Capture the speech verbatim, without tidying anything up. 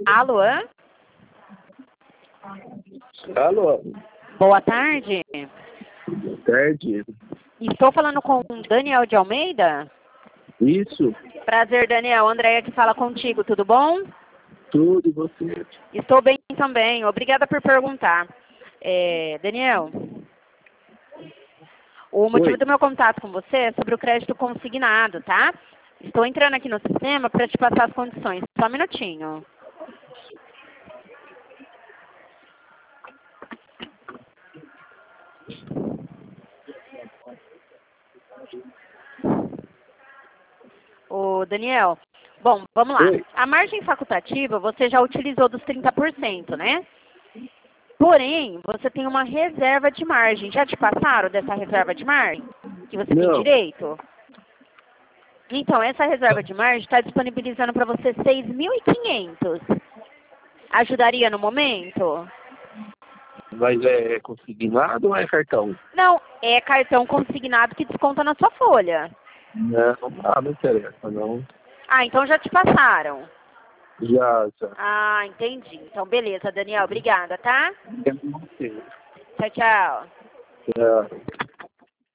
Alô? Alô? Boa tarde. Boa tarde. Estou falando com Daniel de Almeida? Isso. Prazer, Daniel. Andréia que fala contigo, tudo bom? Tudo, e você? Estou bem também. Obrigada por perguntar. É, Daniel, o motivo Oi. do meu contato com você é sobre o crédito consignado, tá? Estou entrando aqui no sistema para te passar as condições. Só um minutinho. Ô, Daniel, bom, vamos lá. Oi. A margem facultativa você já utilizou dos trinta por cento, né? Porém, você tem uma reserva de margem. Já te passaram dessa reserva de margem? Que você tem Não. direito? Então, essa reserva de margem está disponibilizando para você seis mil e quinhentos. Ajudaria no momento? Mas é consignado ou é cartão? Não, é cartão consignado que desconta na sua folha. Não, ah, não interessa, não. Ah, então já te passaram. Já, já. Ah, entendi. Então, beleza, Daniel. Obrigada, tá? É você. Tchau, tchau. Já.